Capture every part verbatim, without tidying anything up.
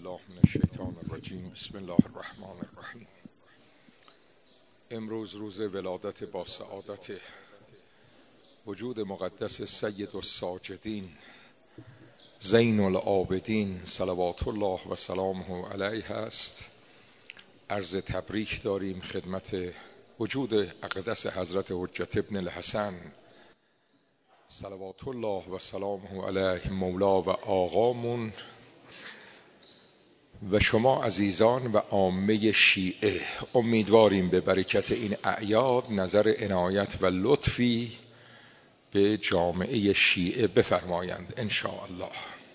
بالله من الشیطان الرجیم. بسم الله الرحمن الرحیم. امروز روز ولادت با سعادت وجود مقدس سید الساجدین زین العابدین صلوات الله و سلامه علیه است. عرض تبریک داریم خدمت وجود اقدس حضرت حجت ابن الحسن صلوات الله و سلامه علیه مولا و آقامون و شما عزیزان و عامه شیعه. امیدواریم به برکت این اعیاد نظر عنایت و لطفی به جامعه شیعه بفرمایند ان شاء الله.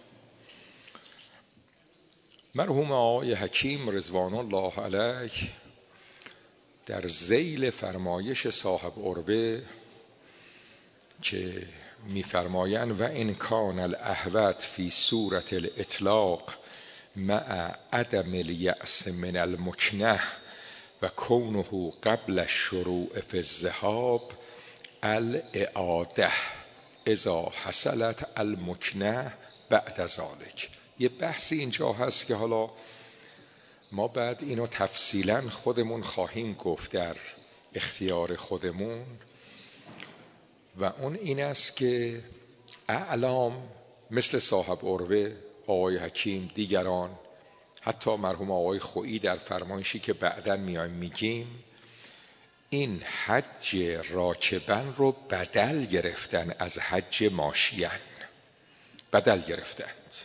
مرحوم آقای حکیم رضوان الله علیه در ذیل فرمایش صاحب عروه که می‌فرمایند و ان کان الاهوت فی صورت الاطلاق مع عدم الیأس من المکنه و کونه قبل الشروع فی الذهاب الاعاده اذا حصلت المکنه بعد ذلك. یه بحثی اینجا هست که حالا ما بعد اینو تفصیلا خودمون خواهیم گفت در اختیار خودمون، و اون این است که اعلام مثل صاحب عروه، آقای حکیم، دیگران، حتی مرحوم آقای خویی در فرمایشی که بعداً میایم میگیم، این حج راکبن رو بدل گرفتن از حج ماشیان، بدل گرفتند.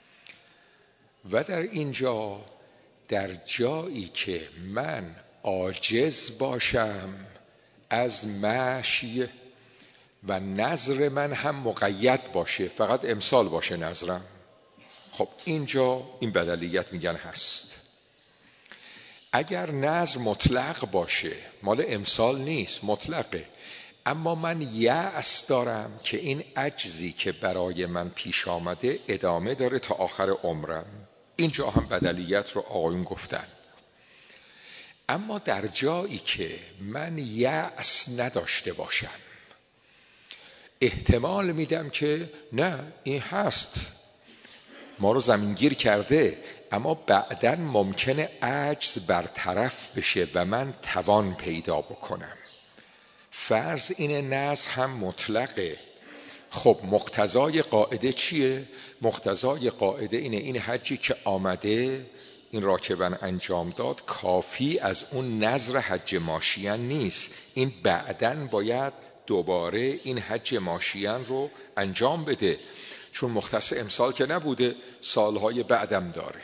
و در اینجا در جایی که من عاجز باشم از مشی و نظر من هم مقید باشه، فقط امسال باشه نظرم، خب اینجا این بدلیت میگن هست. اگر نظر مطلق باشه، مال امسال نیست، مطلقه، اما من یأس دارم که این عجزی که برای من پیش آمده ادامه داره تا آخر عمرم، اینجا هم بدلیت رو آقایون گفتن. اما در جایی که من یأس نداشته باشم، احتمال میدم که نه این هست، ما رو زمینگیر کرده، اما بعداً ممکنه عجز برطرف بشه و من توان پیدا بکنم. فرض اینه نظر هم مطلقه. خب مقتضای قاعده چیه؟ مقتضای قاعده اینه این حجی که آمده، این راکبن انجام داد، کافی از اون نظر حج ماشیان نیست، این بعداً باید دوباره این حج ماشیان رو انجام بده، چون مختص امسال که نبوده، سالهای بعدم داره.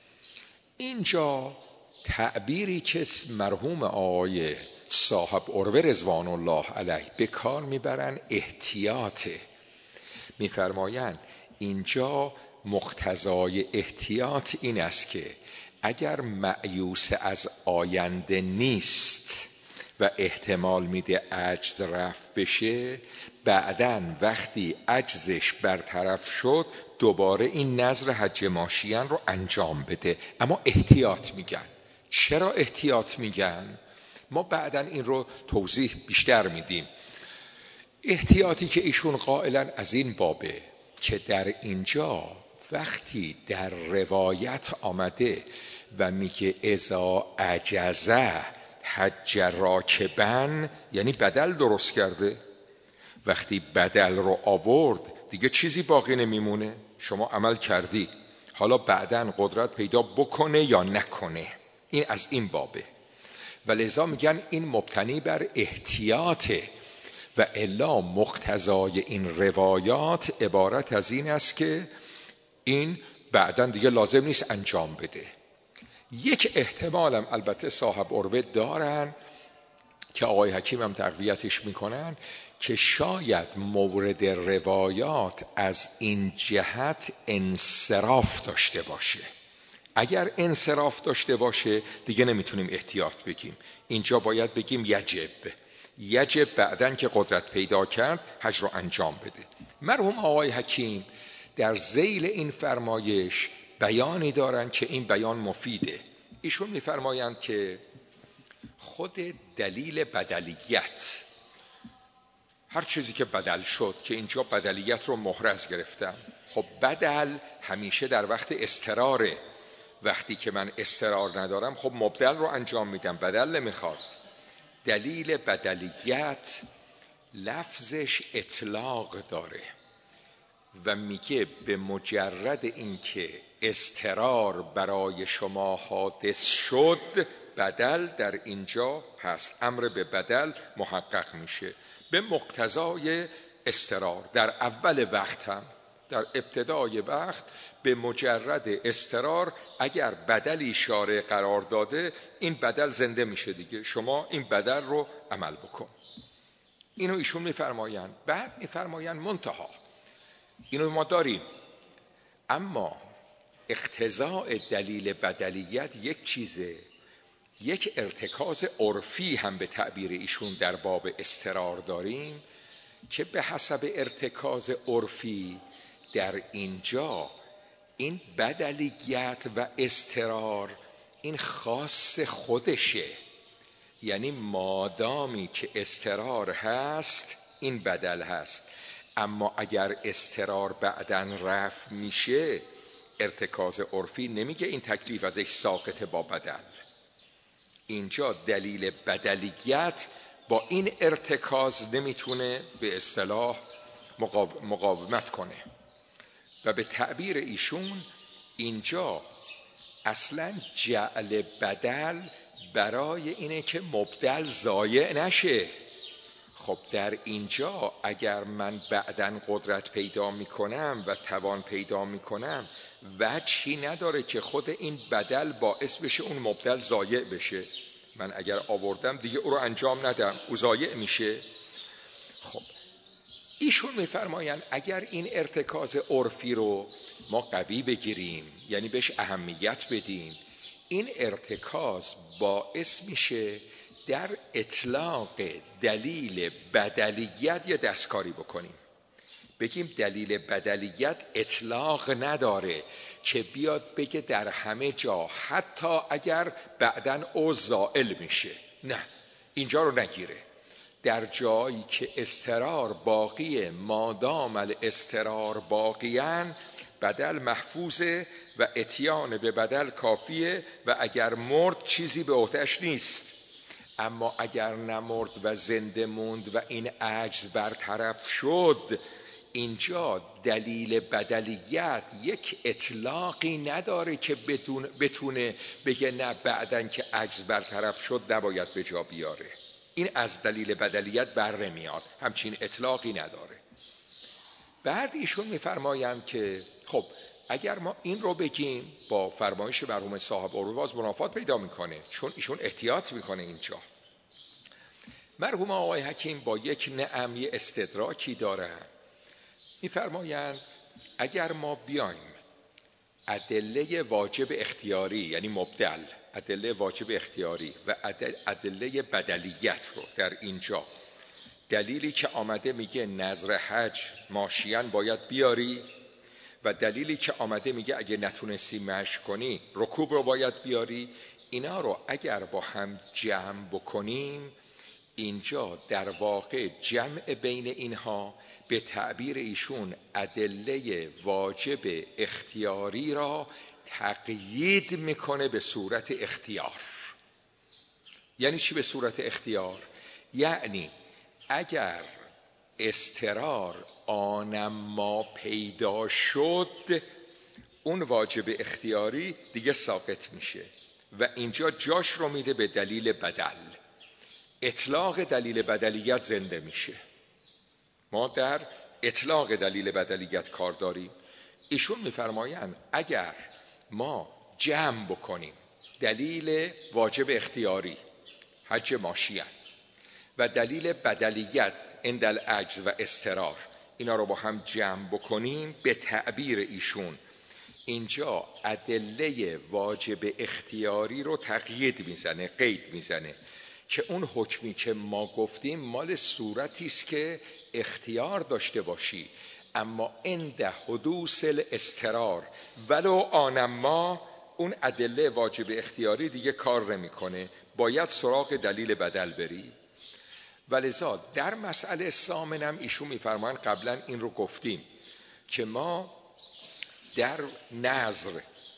اینجا تعبیری که مرحوم آقای صاحب عروه رضوان الله علیه به کار میبرن احتیاطه. میفرمایند اینجا مقتضای احتیاط این است که اگر مأیوس از آینده نیست و احتمال میده عجز رفع بشه، بعداً وقتی عجزش برطرف شد دوباره این نظر حج ماشیان رو انجام بده. اما احتیاط میگن. چرا احتیاط میگن؟ ما بعداً این رو توضیح بیشتر میدیم. احتیاطی که ایشون قائلن از این بابه که در اینجا وقتی در روایت آمده و میگه اذا عجزه حج راکبن، یعنی بدل درست کرده. وقتی بدل رو آورد دیگه چیزی باقی نمیمونه، شما عمل کردی، حالا بعداً قدرت پیدا بکنه یا نکنه، این از این بابه. و لذا میگن این مبتنی بر احتیاطه، و الا مقتضای این روایات عبارت از این است که این بعداً دیگه لازم نیست انجام بده. یک احتمالم البته صاحب عروه دارن که آقای حکیم هم تقویتش میکنن که شاید مورد روایات از این جهت انصراف داشته باشه. اگر انصراف داشته باشه دیگه نمیتونیم احتیاط بگیم، اینجا باید بگیم یجب یجب بعدن که قدرت پیدا کرد حج رو انجام بده. مرحوم آقای حکیم در ذیل این فرمایش بیانی دارن که این بیان مفیده. ایشون میفرمایند که خود دلیل بدلیت، هر چیزی که بدل شد، که اینجا بدلیت رو محرز گرفتم، خب بدل همیشه در وقت اضطراره وقتی که من استقرار ندارم خب مبدل رو انجام میدم، بدل نمیخواد. دلیل بدلیت لفظش اطلاق داره و میگه به مجرد اینکه استقرار برای شما حادث شد بدل در اینجا هست، امر به بدل محقق میشه به مقتضای استقرار. در اول وقت هم، در ابتدای وقت به مجرد استقرار اگر بدلی شارع قرار داده این بدل زنده میشه دیگه، شما این بدل رو عمل بکن. اینو ایشون میفرمایند. بعد میفرمایند منتها اینو ما داریم، اما اقتضاء دلیل بدلیت یک چیزه، یک ارتکاز عرفی هم به تعبیر ایشون در باب استقرار داریم که به حسب ارتکاز عرفی در اینجا این بدلیت و استقرار این خاص خودشه، یعنی مادامی که استقرار هست این بدل هست، اما اگر استقرار بعدن رفع میشه ارتکاز عرفی نمیگه این تکلیف ازش ساقط با بدل. اینجا دلیل بدلیت با این ارتکاز نمیتونه به اصطلاح مقاومت کنه و به تعبیر ایشون اینجا اصلا جعل بدل برای اینه که مبدل ضایع نشه. خب در اینجا اگر من بعداً قدرت پیدا میکنم و توان پیدا میکنم وجهی نداره که خود این بدل باعث بشه اون مبدل ضایع بشه. من اگر آوردم دیگه او رو انجام ندم، او ضایع میشه. خب ایشون میفرمایند اگر این ارتکاز عرفی رو ما قوی بگیریم، یعنی بهش اهمیت بدیم، این ارتکاز باعث میشه در اطلاق دلیل بدلیت یه دستکاری بکنیم. بگیم دلیل بدلیت اطلاق نداره که بیاد بگه در همه جا حتی اگر بعدن او زائل میشه، نه، اینجا رو نگیره. در جایی که استقرار باقیه، مادام الاستقرار باقیان بدل محفوظه و اتیان به بدل کافیه و اگر مرد چیزی به عهده‌اش نیست. اما اگر نمرد و زنده موند و این عجز برطرف شد، اینجا دلیل بدلیت یک اطلاقی نداره که بتونه بگه نه بعدن که عجز برطرف شد نباید به جا بیاره. این از دلیل بدلیت بر نمیاد، همچین اطلاقی نداره. بعد ایشون میفرمایند که خب اگر ما این رو بگیم با فرمایش مرحوم صاحب اروواز منافات پیدا میکنه، چون ایشون احتیاط میکنه. اینجا مرحوم آقای حکیم با یک نعم یه استدراکی دارن، میفرمایند اگر ما بیایم ادله واجب اختیاری یعنی مبدل، ادله واجب اختیاری و ادله بدلیت رو در اینجا، دلیلی که آمده میگه نذر حج ماشیان باید بیاری و دلیلی که آمده میگه اگه نتونستی مشی کنی رکوب رو باید بیاری، اینا رو اگر با هم جمع بکنیم اینجا در واقع جمع بین اینها به تعبیر ایشون ادله واجب اختیاری را تقیید میکنه به صورت اختیار. یعنی چی به صورت اختیار؟ یعنی اگر استقرار آنم ما پیدا شد اون واجب اختیاری دیگه ساقط میشه و اینجا جاش رو میده به دلیل بدل، اطلاق دلیل بدلیت زنده میشه. ما در اطلاق دلیل بدلیت کار داریم. ایشون میفرمایند اگر ما جمع بکنیم دلیل واجب اختیاری حج ماشیان و دلیل بدلیت عند العجز و استقرار، اینا رو با هم جمع بکنیم به تعبیر ایشون اینجا ادله واجب اختیاری رو تقیید میزنه، قید میزنه که اون حکمی که ما گفتیم مال صورتی است که اختیار داشته باشی، اما عند حدوث الاضطرار ولو آنما اون ادله واجب اختیاری دیگه کار نمیکنه، باید سراغ دلیل بدل بری. ولذا در مسئله ثامنم ایشون میفرمایند قبلا این رو گفتیم که ما در نظر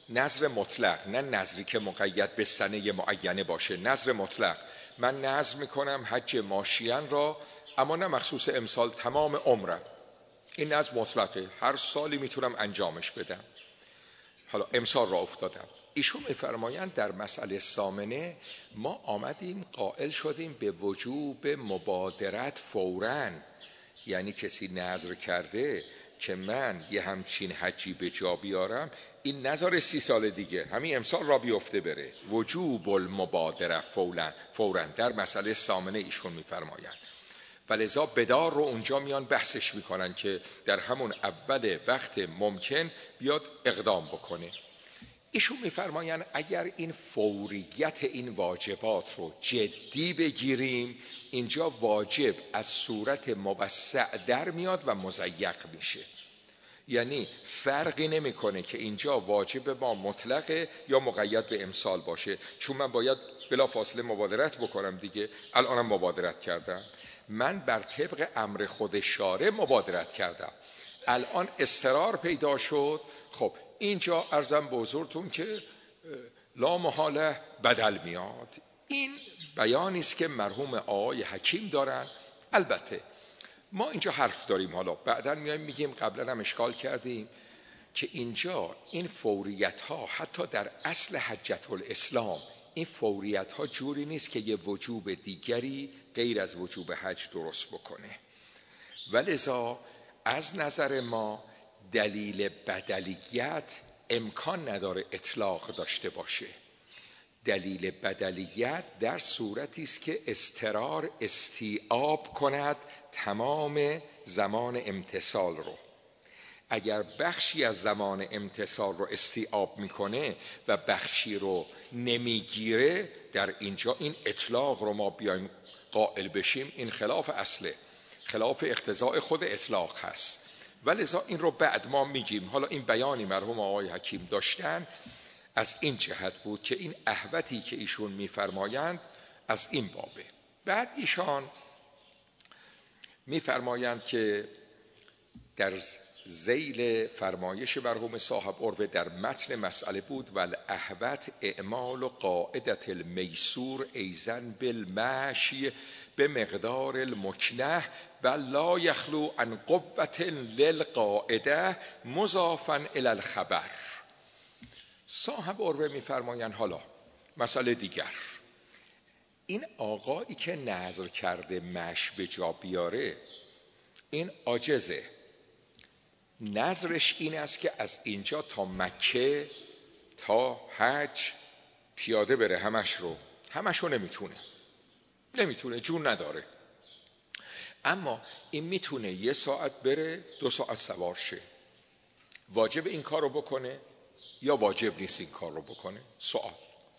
نذر مطلق، نه نذری که مقید به سنه معینه باشه. نذر مطلق، من نذر میکنم حج ماشیان را، اما نه مخصوص امسال، تمام عمرم. این نذر مطلقه، هر سالی میتونم انجامش بدم. حالا امسال را افتادم. ایشون میفرمایند در مسئله ثامنه ما آمدیم قائل شدیم به وجوب مبادرت فوراً. یعنی کسی نذر کرده که من یه همچین حجی به جا بیارم، این نذر سی سال دیگه همین امسال را بیفته بره. وجوب المبادره فوراً فوراً در مسئله ثامنه ایشون میفرمایند. ولذا بدار رو اونجا میان بحثش میکنن که در همون اول وقت ممکن بیاد اقدام بکنه. ایشون میفرمایند اگر این فوریت این واجبات رو جدی بگیریم، اینجا واجب از صورت موسع در میاد و مضیق میشه. یعنی فرقی نمیکنه که اینجا واجب ما مطلقه یا مقید به امسال باشه، چون من باید بلا فاصله مبادرت بکنم دیگه. الانم مبادرت کردم، من بر طبق امر خود شارع مبادرت کردم، الان اضطرار پیدا شد. خب اینجا عرضم به حضورتون که لا محاله بدل میاد. این بیانی است که مرحوم آقای حکیم دارن. البته ما اینجا حرف داریم، حالا بعداً میایم میگیم، قبلا هم اشکال کردیم که اینجا این فوریت ها حتی در اصل حجة الاسلام این فوریت ها جوری نیست که یه وجوب دیگری غیر از وجوب حج درست بکنه. ولذا از نظر ما دلیل بدلیت امکان نداره اطلاق داشته باشه. دلیل بدلیت در صورتی است که اضطرار استیعاب کند تمام زمان امتثال رو. اگر بخشی از زمان امتثال رو استیعاب میکنه و بخشی رو نمیگیره، در اینجا این اطلاق رو ما بیایم قائل بشیم، این خلاف اصله، خلاف اقتضاء خود اطلاق هست. ولذا این رو بعد ما میگیم. حالا این بیانی مرحوم آقای حکیم داشتن از این جهت بود که این احوتی که ایشون میفرمایند از این بابه. بعد ایشان میفرمایند که در ذیل فرمایش مرحوم صاحب عروه در متن مسئله بود و الاحوت اعمال و قاعدت المیسور ایزن بالمشی به مقدار المکنه و لا یخلو عن قوة للقاعده مضافا الی الخبر. صاحب عروه میفرمایند حالا مسئله دیگر، این آقایی که نذر کرده مش به جا بیاره، این عاجزه. نذرش این است که از اینجا تا مکه تا حج پیاده بره، همش رو همش رو نمیتونه نمیتونه جون نداره. اما این میتونه یه ساعت بره، دو ساعت سوار شه. واجب این کار رو بکنه یا واجب نیست این کار رو بکنه؟ سوال.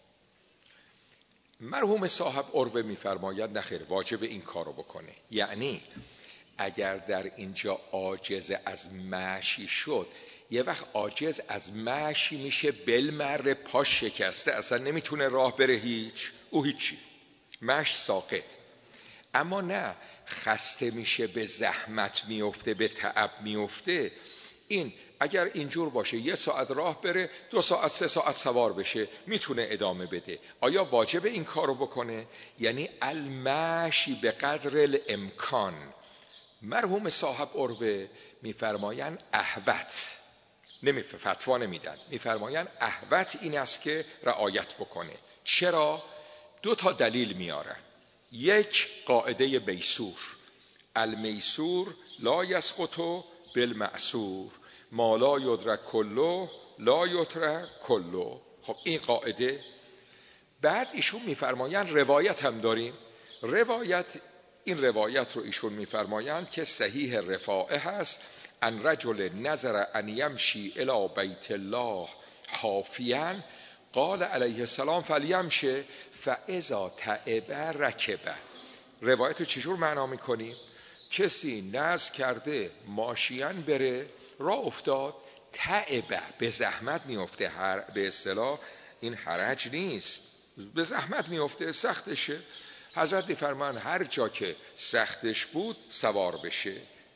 مرحوم صاحب عروه میفرماید نخیر، واجب این کار رو بکنه. یعنی اگر در اینجا عاجز از مشی شد، یه وقت عاجز از مشی میشه بالمره، پاش شکسته، اصلا نمیتونه راه بره، هیچ او هیچی، مش ساقط. اما نه خسته میشه، به زحمت میفته، به تعب میفته. این اگر اینجور باشه یه ساعت راه بره، دو ساعت سه ساعت سوار بشه، میتونه ادامه بده. آیا واجب این کارو بکنه؟ یعنی المشی به قدر الامکان. مرحوم صاحب عروه میفرمایند احوت، نمی فتوا نمیدن، میفرمایند احوت این است که رعایت بکنه. چرا؟ دو تا دلیل میارن. یک، قاعده بیسور، المیسور لا یسقط بالمعسور، ما لا یدرک کله لا یترک کله. خب این قاعده. بعد ایشون میفرمایند روایت هم داریم. روایت، این روایت رو ایشون میفرمایند که صحیح رفاعه هست، ان رجل نظر ان یمشی الی بیت الله حافیا قال علیه السلام فلیمشه فاذا تعب رکب. روایت رو چجور معنا میکنیم؟ کسی نذر کرده ماشیان بره، راه افتاد، تعب به زحمت میفته، هر به اصطلاح این حرج نیست، به زحمت میفته، سختشه. حضرت فرمان هر جا که سختش بود سوار بشه.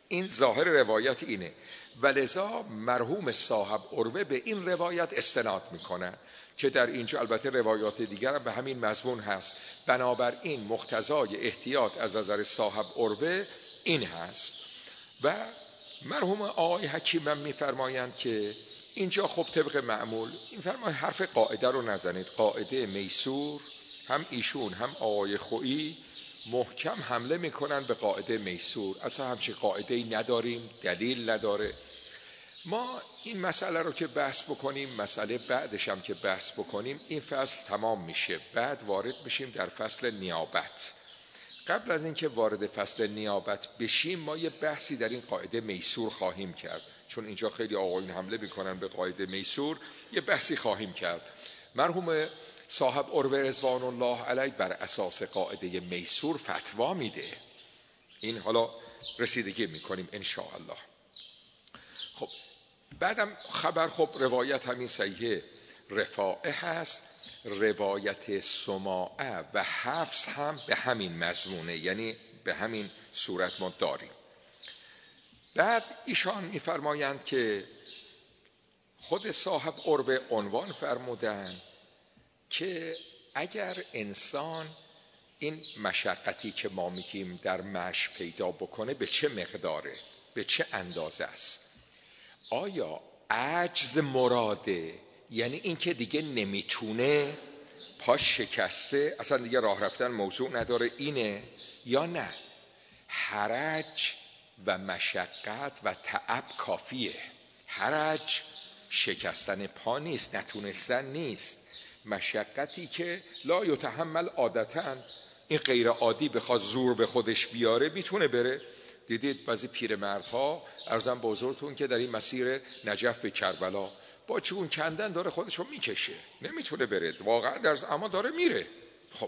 این ظاهر روایت اینه، ولذا مرحوم صاحب عروه به این روایت استناد میکنن که در اینجا البته روایات دیگر هم به همین مضمون هست. بنابراین مقتضای احتیاط از نظر صاحب عروه این هست. و مرحوم آقای حکیم هم میفرمایند که اینجا خب طبق معمول این فرمای حرف قاعده رو نزنید، قاعده میسور، هم ایشون هم آقای خویی محکم حمله میکنن به قاعده میسور. اصلا همچین قاعده ای نداریم، دلیل نداره. ما این مسئله رو که بحث بکنیم، مسئله بعدش هم که بحث بکنیم، این فصل تمام میشه، بعد وارد میشیم در فصل نیابت. قبل از اینکه وارد فصل نیابت بشیم ما یه بحثی در این قاعده میسور خواهیم کرد، چون اینجا خیلی آقایون حمله میکنن به قاعده میسور، یه بحثی خواهیم کرد. مرحوم صاحب عروه رضوان الله علیه بر اساس قاعده میسور فتوا میده. این حالا رسیدگی میکنیم ان شاء الله. خب بعدم خبر، خب روایت همین صحیح رفاعه هست، روایت سماعه و حفص هم به همین مضمونه، یعنی به همین صورت ما داریم. بعد ایشان میفرمایند که خود صاحب عروه عنوان فرمودن که اگر انسان این مشقتی که ما میگیم در مشی پیدا بکنه به چه مقداره، به چه اندازه است؟ آیا عجز مراده، یعنی این که دیگه نمیتونه، پاش شکسته، اصلا دیگه راه رفتن موضوع نداره، اینه؟ یا نه حرج و مشقت و تعب کافیه؟ حرج شکستن پا نیست، نتونستن نیست، مشقتی که لا یتحمل عادتاً، این غیر عادی بخواد زور به خودش بیاره میتونه بره. دیدید بعضی پیرمردها، عرضم بزرگتون که در این مسیر نجف به کربلا با چون کندن داره خودشو میکشه، نمیتونه بره واقعا، در اما داره میره. خب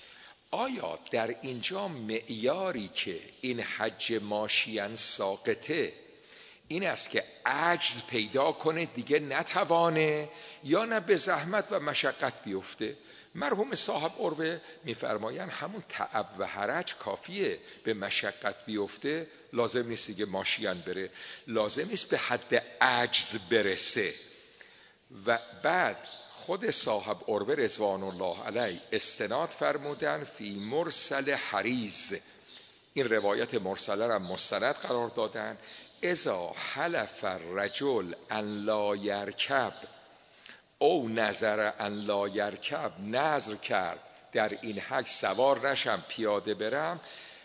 آیا در اینجا معیاری که این حج ماشیان ساقطه این است که عجز پیدا کنه دیگه نتوانه، یا نه به زحمت و مشقت بیفته؟ مرحوم صاحب عروه میفرمایند همون تعب و حرج کافیه، به مشقت بیفته لازم نیست دیگه ماشیان بره، لازم نیست به حد عجز برسه. و بعد خود صاحب عروه رضوان الله علیه استناد فرمودن فی مرسل حریز، این روایت مرسله را مستند قرار دادن. اذا حلف الرجل ان لا یرکب او نظر ان لا یرکب، نظر کرد در این حج سوار نشم پیاده برم،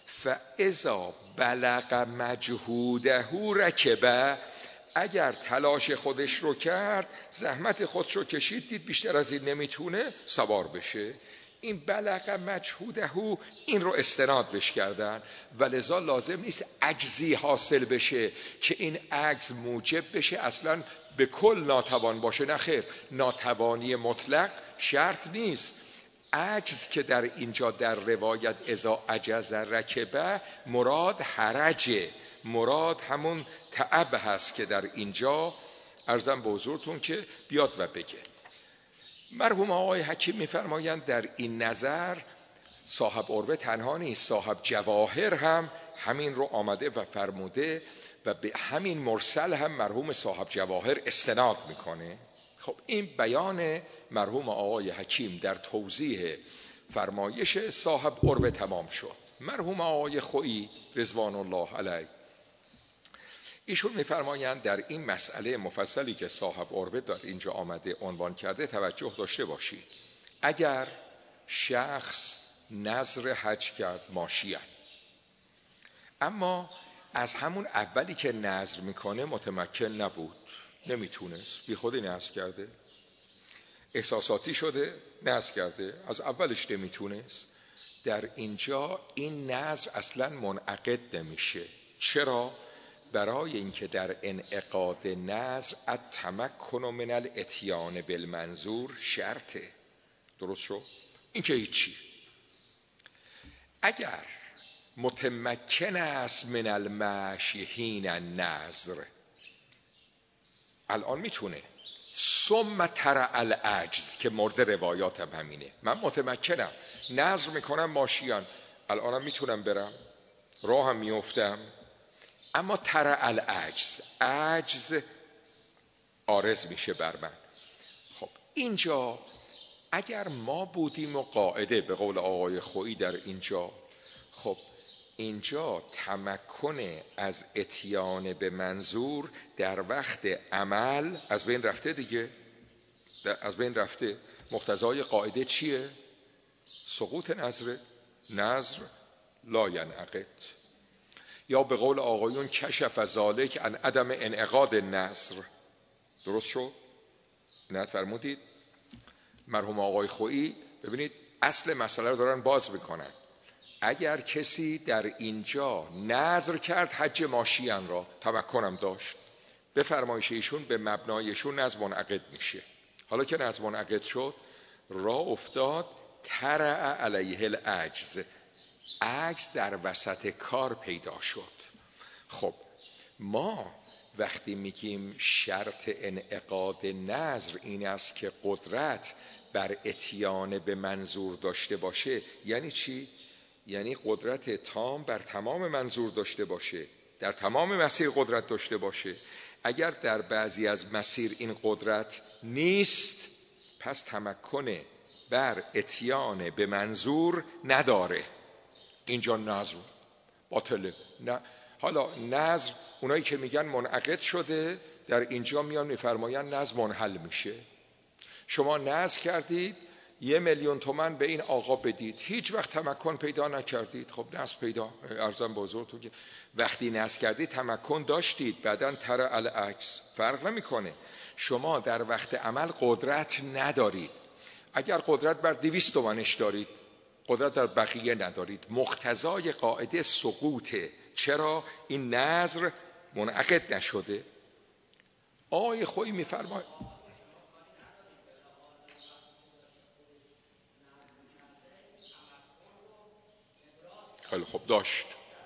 فاذا بلغ مجهوده رکبه، اگر تلاش خودش رو کرد، زحمت خودش رو کشید، دید بیشتر از این نمیتونه، سوار بشه. این بلغ مجهوده این رو استناد بش کردن، ولذا لازم نیست عجزی حاصل بشه که این عجز موجب بشه اصلا به کل ناتوان باشه. نه خیر، ناتوانی مطلق شرط نیست. عجز که در اینجا در روایت اذا عجز رکبه مراد حرجه، مراد همون تعب هست که در اینجا عرضم به حضورتون که بیاد و بگه. مرحوم آقای حکیم میفرمایند در این نظر صاحب عروه تنها نیست، صاحب جواهر هم همین رو آمده و فرموده و به همین مرسل هم مرحوم صاحب جواهر استناد میکنه. خب این بیان مرحوم آقای حکیم در توضیح فرمایش صاحب عروه تمام شد. مرحوم آقای خویی رضوان الله علیه ایشون میفرمایند در این مسئله مفصلی که صاحب عروه در اینجا آمده عنوان کرده توجه داشته باشید. اگر شخص نذر حج کرد ماشیان، اما از همون اولی که نذر میکنه متمکن نبود، نمیتونست، بی خودی نذر کرده، احساساتی شده نذر کرده، از اولش نمیتونست، در اینجا این نذر اصلا منعقد نمیشه. چرا؟ برای اینکه در انعقاد نذر التمکن من الاتیان بالمنظور شرطه. درست شد؟ این که هیچی. اگر متمکن است من المشی حین النذر، الان میتونه، ثم ترى العجز که مورد روایات هم همینه، من متمکنم نذر میکنم ماشیان، الانم میتونم برم، راه هم میافتم، اما ترى العجز، عجز عارض میشه بر من. خب اینجا اگر ما بودیم و قاعده به قول آقای خویی در اینجا، خب اینجا تمکن از اتیان به منظور در وقت عمل از بین رفته دیگه، از بین رفته. مقتضای قاعده چیه؟ سقوط نظر، نظر لا ینعقد. یا به قول آقایون کشف ذالک عن عدم انعقاد نظر. درست شد؟ اینت فرمودید مرحوم آقای خویی. ببینید اصل مسئله رو دارن باز میکنن. اگر کسی در اینجا نظر کرد حج ماشیان را، تمکنم داشت، به فرمایش ایشون به مبنایشون نظر منعقد میشه. حالا که نظر منعقد شد راه افتاد، ترع علیه العجز، عجز در وسط کار پیدا شد. خب ما وقتی میگیم شرط انعقاد نظر این است که قدرت بر اتیان به منظور داشته باشه، یعنی چی؟ یعنی قدرت تام بر تمام منظور داشته باشه، در تمام مسیر قدرت داشته باشه. اگر در بعضی از مسیر این قدرت نیست پس تمکن بر اتیان به منظور نداره. اینجا نظر باطله. نه. حالا نظر اونایی که میگن منعقد شده در اینجا میان میفرماین نظر منحل میشه. شما نظر کردید یه میلیون تومن به این آقا بدید، هیچ وقت تمکن پیدا نکردید. خب نظر پیدا، عرضم به حضورتون که وقتی نظر کردید تمکن داشتید، بعداً ترى العکس، فرق نمیکنه. شما در وقت عمل قدرت ندارید. اگر قدرت بر دویست تومنش دارید قدرت در بقیه ندارید. مقتضای قاعده سقوطه. چرا؟ این نظر منعقد نشده. آقای خویی میفرماید خیلی خوب داشت.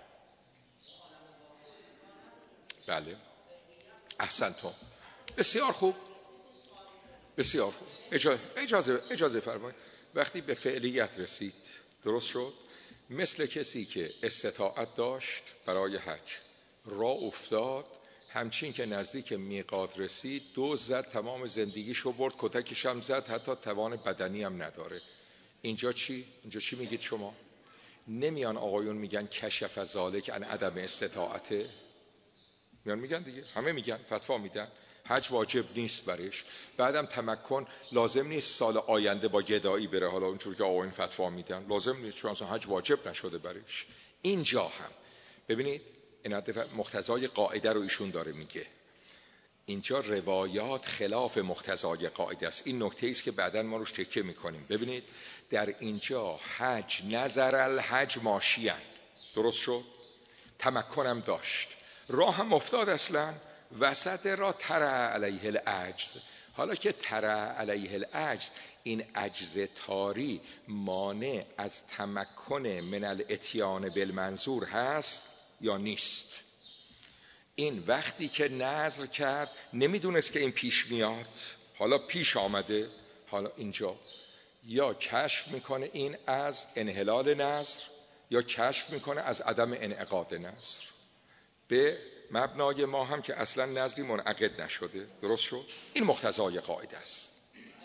بله احسنتم، بسیار خوب، بسیار خوب. اجازه اجازه, اجازه فرمایید. وقتی به فعلیت رسید، درست شد، مثل کسی که استطاعت داشت برای حج، راه افتاد، همچین که نزدیک میقات رسید دو زد، تمام زندگیشو برد، کتکش هم زد، حتی توان بدنی هم نداره. اینجا چی؟ اینجا چی میگید شما؟ نمیان آقایون میگن کشف ذالک عن عدم استطاعته، میان میگن دیگه، همه میگن، فتوا میدن حج واجب نیست برش، بعدم تمکن لازم نیست سال آینده با گدایی بره. حالا اونجوری که آقایون فتوا میدن لازم نیست چون اصلا حج واجب نشده برش. اینجا هم ببینید این مقتضای قاعده رو ایشون داره میگه. اینجا روایات خلاف مقتضای قاعده است. این نکته است که بعداً ما روش تکیه میکنیم. ببینید در اینجا حج نظر الحج ماشیان، درست شد، تمکنم داشت، راه هم افتاد، اصلا وسط را ترى علیه العجز. حالا که ترى علیه العجز، این عجز تاری مانع از تمکن من الاتیان بالمنظور هست یا نیست؟ این وقتی که نظر کرد نمیدونست که این پیش میاد، حالا پیش آمده، حالا اینجا یا کشف میکنه این از انحلال نظر یا کشف میکنه از عدم انعقاد نظر. به مبنای ما هم که اصلا نظری منعقد نشده، درست شد. این مقتضای قاعده است.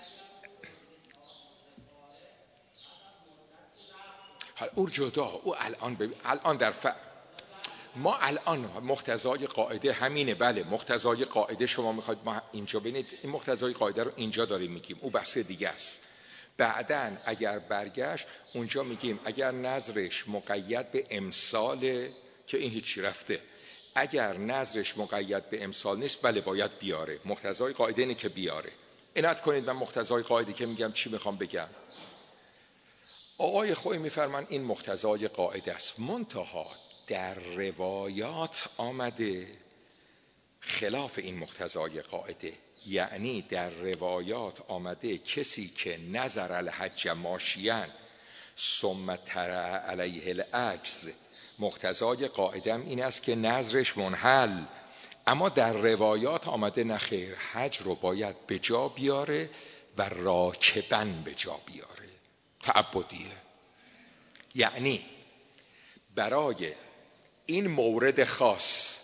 او جدا، او الان ببین، الان در ف... ما الان مقتضای قاعده همینه. بله مقتضای قاعده شما میخواید ما اینجا ببینید، این مقتضای قاعده رو اینجا داریم میگیم، او بحث دیگه است. بعدن اگر برگشت اونجا میگیم اگر نظرش مقید به امسال که این هیچی رفته، اگر نظرش مقید به امسال نیست بله باید بیاره. مقتضای قاعده اینه که بیاره. عنایت کنید من مقتضای قاعده که میگم چی میخوام بگم. آقای خویی میفرمان این مقتضای قاعده است، منتها در روایات آمده خلاف این مقتضای قاعده. یعنی در روایات آمده کسی که نظر الحج ماشیان ثم ترى علیه العجز، مقتضای قاعدم این است که نظرش منحل. اما در روایات آمده نخیر، حج رو باید به جا بیاره و راکبن به جا بیاره، تعبدیه. یعنی برای این مورد خاص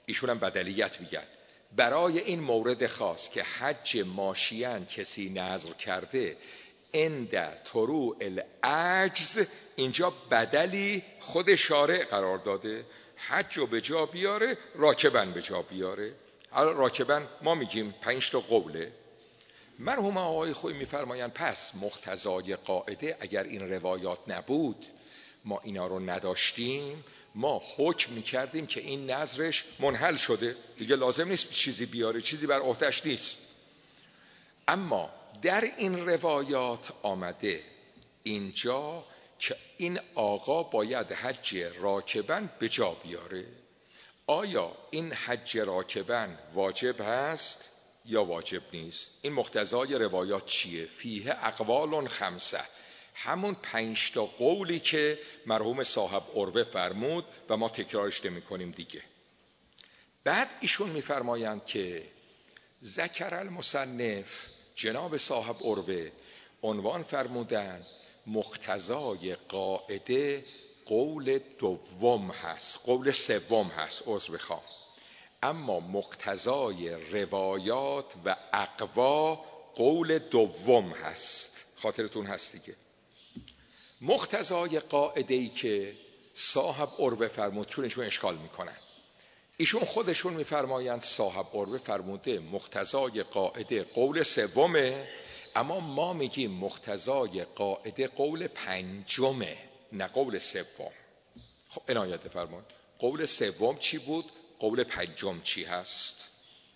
ایشون هم بدلیت میگن. برای این مورد خاص که حج ماشیان کسی نذر کرده عند طروع العجز، اینجا بدلی خود شارع قرار داده، حج رو به جا بیاره، راکبن به جا بیاره. حالا راکبن ما میگیم پنج تا قوله. مرحوم آقای خویی میفرمایند پس مقتضای قاعده اگر این روایات نبود، ما اینا رو نداشتیم، ما حکم میکردیم که این نذرش منحل شده، دیگه لازم نیست چیزی بیاره، چیزی بر عهده‌اش نیست. اما در این روایات آمده اینجا که این آقا باید حج راکبن به جا بیاره. آیا این حج راکبن واجب هست یا واجب نیست؟ این مقتضای روایات چیه؟ فیه اقوال خمسه، همون پنج تا قولی که مرحوم صاحب عروه فرمود و ما تکرارش نمی کنیم دیگه. بعد ایشون میفرمایند که ذکر المصنف، جناب صاحب عروه عنوان فرمودن مقتضای قاعده قول دوم هست، قول سوم هست، عذر بخوام، اما مقتضای روایات و اقوا قول دوم هست. خاطرتون هست دیگه. مقتضای قاعده‌ای که صاحب عروه فرمود، چونشون اشکال میکنن، ایشون خودشون میفرمایند صاحب عروه فرموده مقتضای قاعده قول سومه، اما ما میگیم مقتضای قاعده قول پنجمه، نه قول سوم. خب عنایت بفرمایید، قول سوم چی بود؟ قول پنجم چی هست؟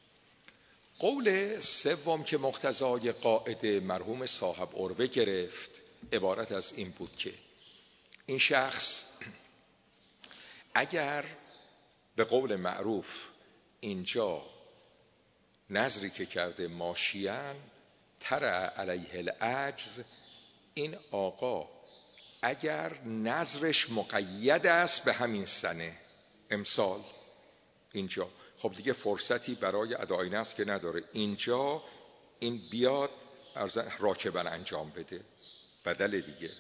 قول سوم که مقتضای قاعده مرحوم صاحب عروه گرفت عبارت از این بود که این شخص اگر به قول معروف اینجا نذری که کرده ماشیان ترع علیه العجز، این آقا اگر نذرش مقید است به همین سنه امسال اینجا، خب دیگه فرصتی برای ادای نذر که نداره، اینجا این بیاد راکبن انجام بده، بدل دیگه.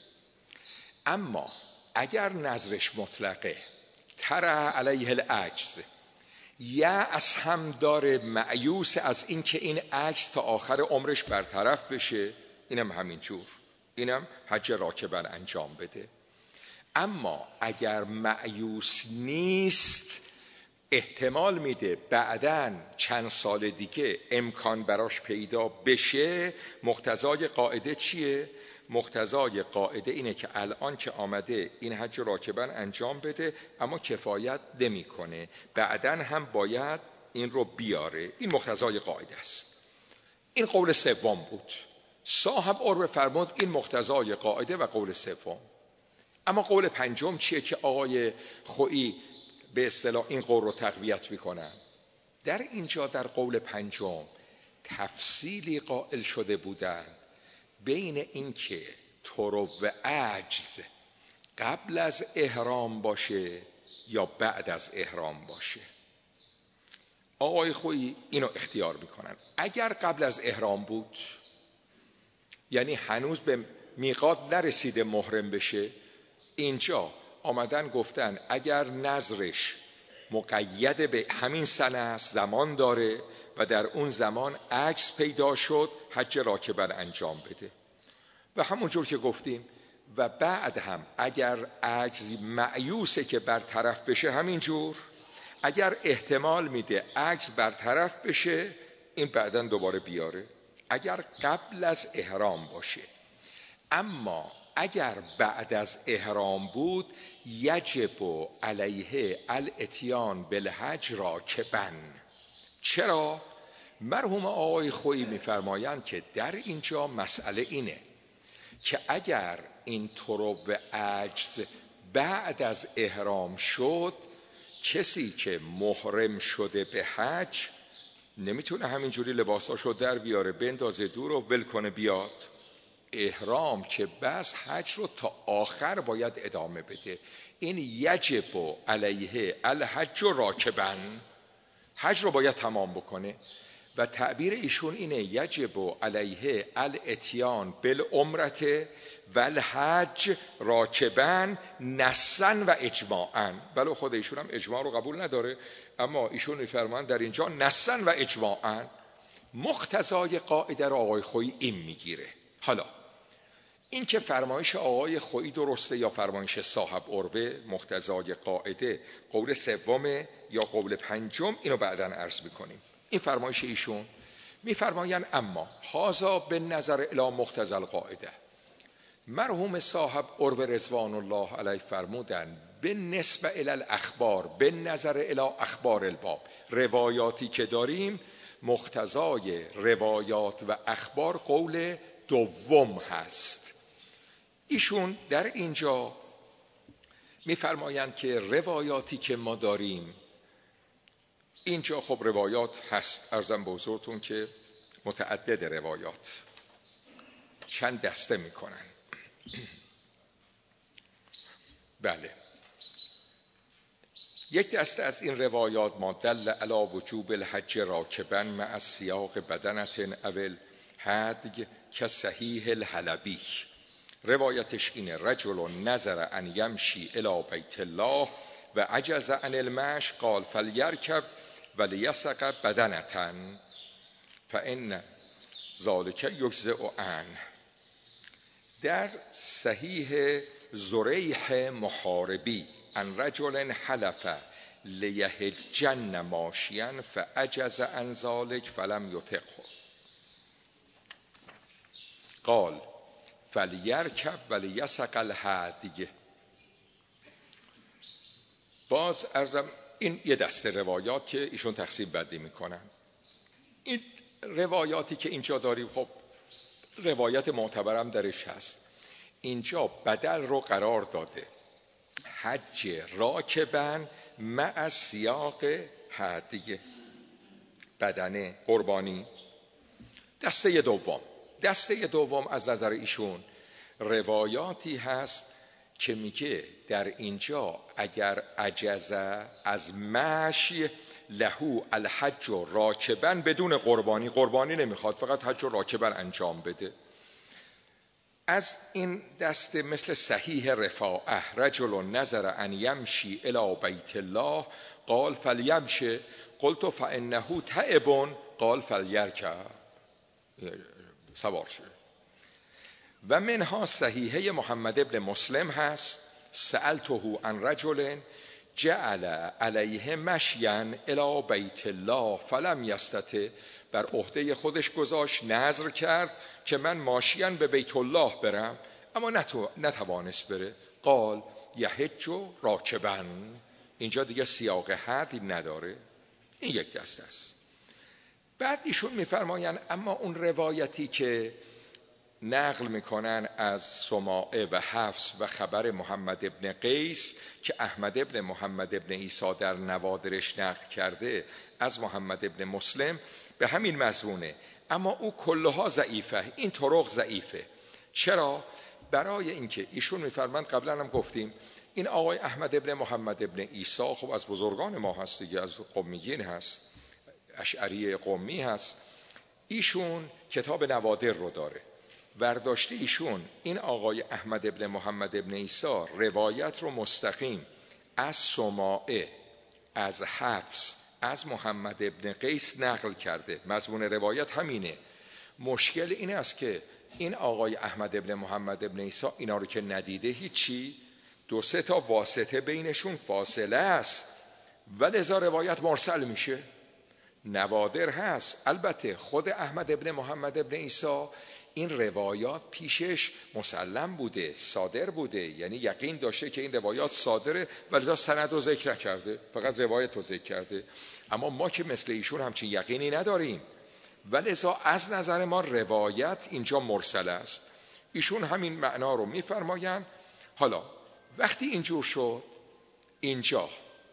اما اگر نذرش مطلقه ترع علیه العجز، یأس هم داره، مایوس از این که این عجز تا آخر عمرش برطرف بشه، اینم همین جور، اینم حج راکبن انجام بده. اما اگر مایوس نیست، احتمال میده بعداً چند سال دیگه امکان براش پیدا بشه، مقتضای قاعده چیه؟ مقتضای قاعده اینه که الان که آمده این حج راکبن انجام بده، اما کفایت نمی کنه، بعداً هم باید این رو بیاره. این مقتضای قاعده است. این قول سوم بود. صاحب عروه فرمود این مقتضای قاعده و قول سوم. اما قول پنجم چیه که آقای خویی به اصطلاح این قول رو تقویت میکنن؟ در اینجا در قول پنجم تفصیلی قائل شده بودند بین این که طروع عجز قبل از احرام باشه یا بعد از احرام باشه. آقای خویی اینو اختیار میکنن. اگر قبل از احرام بود، یعنی هنوز به میقات نرسیده محرم بشه، اینجا آمدن گفتن اگر نذرش مقید به همین سنه است، زمان داره و در اون زمان عجز پیدا شد، حج راکبن انجام بده. و همونجور که گفتیم و بعد هم اگر عجز مایوسه که برطرف بشه، همینجور اگر احتمال میده عجز برطرف بشه، این بعداً دوباره بیاره اگر قبل از احرام باشه. اما اگر بعد از احرام بود، یجب علیه الاتیان بالحج راکبن. چرا؟ مرحوم آقای خویی میفرمایند که در اینجا مسئله اینه که اگر این طروع عجز بعد از احرام شد، کسی که محرم شده به حج نمیتونه همینجوری لباساشو در بیاره بندازه دور و ول کنه بیاد. احرام که بس، حج رو تا آخر باید ادامه بده. این یجب علیه الحج راکبن، حج رو باید تمام بکنه. و تعبیر ایشون اینه یجب علیه الاتیان بالعمرة والحج راکبا نصا و اجماعا. ولو خود ایشون هم اجماع رو قبول نداره، اما ایشون میفرمان در اینجا نصا و اجماعا مقتضای قاعده را آقای خویی این میگیره. حالا این که فرمایش آقای خویی درسته یا فرمایش صاحب عروه مقتضای قاعده، قول سوم یا قول پنجم، اینو بعداً عرض میکنیم. این فرمایش ایشون میفرمایند اما هذا به نظر الی مقتضی القاعده. مرحوم صاحب عروه رضوان الله علیه فرمودن به نسبه الی الاخبار، به نظر الی اخبار الباب، روایاتی که داریم مقتضای روایات و اخبار قول دوم هست. ایشون در اینجا میفرمایند که روایاتی که ما داریم، اینجا خب روایات هست، عرضم به حضورتون که متعدد روایات چند دسته میکنن. بله، یک دسته از این روایات ما دل علی وجوب الحج راکبا مع سیاق بدنة اول هدی که صحیح الحلبی. روایتش اینه رجل نظر ان یمشی الی بیت الله و عجز عن المشی قال فلیرکب ولیسق بدنة فان ذلک یجزئ عنه. در صحیح زریح محاربی ان رجل حلف لیهجن ماشیا فعجز عن ذلک فلم یطعه قال فلیرکب ولیسق الهدی. باز ارزم این یه دسته روایات که ایشون تقسیم بندی میکنن. این روایاتی که اینجا داریم خب روایت معتبرم درش هست. اینجا بدل رو قرار داده حج راکبن مع سیاق هدی، بدنه قربانی. دسته دوم دسته دوم از نظر ایشون روایاتی هست که میگه در اینجا اگر عجز از مشی لهو الحج و راکبن بدون قربانی، قربانی نمیخواد، فقط حج و راکبن انجام بده. از این دسته مثل صحیح رفاعه رجل نظر ان یمشی الی بیت الله قال فلیمشی قلت فانه تعب قال فلیرکب، سوار شد. و منها صحیحه محمد ابن مسلم هست سألته عن رجل جعل علیه مشیا الی بیت الله فلم یستطع، بر عهده خودش گذاشت نذر کرد که من ماشیاً به بیت الله برم اما نتوانست بره. قال یحج راکبا، اینجا دیگه سیاق حدی نداره. این یک دسته است. بعد ایشون میفرمایند اما اون روایتی که نقل میکنن از سماعه و حفص و خبر محمد ابن قیس که احمد ابن محمد ابن عیسی در نوادرش نقل کرده از محمد ابن مسلم به همین مضمونه، اما او کلها ضعیفه، این طرق ضعیفه. چرا؟ برای اینکه ایشون میفرمند، قبلا هم گفتیم این آقای احمد ابن محمد ابن عیسی خب از بزرگان ما هست دیگه، از قمیین هست، اشعری قمی هست. ایشون کتاب نوادر رو داره، برداشته ایشون این آقای احمد ابن محمد ابن عیسی روایت رو مستقیم از سماعه، از حفص، از محمد ابن قیس نقل کرده. مضمون روایت همینه. مشکل این است که این آقای احمد ابن محمد ابن عیسی اینا رو که ندیده هیچی، دو سه تا واسطه بینشون فاصله است و لذا روایت مرسل میشه. نوادر هست، البته خود احمد ابن محمد ابن عیسی این روایات پیشش مسلم بوده، صادر بوده، یعنی یقین داشته که این روایات صادره و لذا سند رو ذکر کرده، فقط روایت رو ذکر کرده. اما ما که مثل ایشون همچین یقینی نداریم و لذا از نظر ما روایت اینجا مرسل است. ایشون همین معنا رو میفرمایند. حالا وقتی اینجور شد، اینجا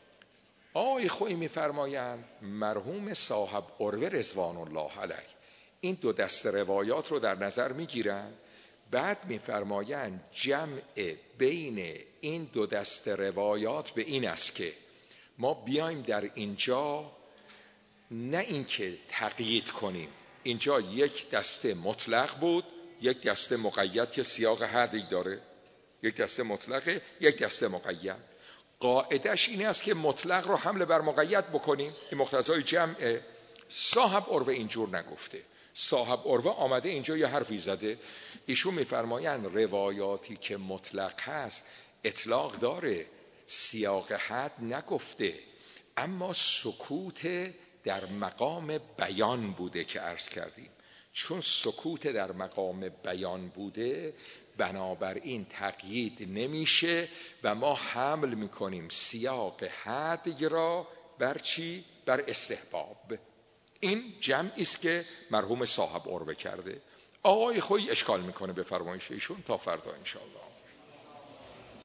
آقای خویی میفرمایند مرحوم صاحب عروه رضوان الله علیه این دو دسته روایات رو در نظر میگیرن، بعد میفرمایند جمع بین این دو دسته روایات به این است که ما بیایم در اینجا نه اینکه تقیید کنیم. اینجا یک دسته مطلق بود، یک دسته مقید که سیاق حدی داره، یک دسته مطلقه، یک دسته مقید. قاعدش این است که مطلق رو حمل بر مقید بکنیم. این مقتضای جمعه. صاحب عروه اینجور نگفته. صاحب عروه آمده اینجا یه حرفی زده. ایشون میفرمایند روایاتی که مطلق هست اطلاق داره، سیاق حد نگفته، اما سکوت در مقام بیان بوده که عرض کردیم. چون سکوت در مقام بیان بوده بنابراین تقیید نمیشه و ما حمل میکنیم سیاق حد را بر چی؟ بر استحباب. این جمعی است که مرحوم صاحب عروه کرده. آقای خویی اشکال میکنه به فرمایش ایشون. تا فردا انشاءالله.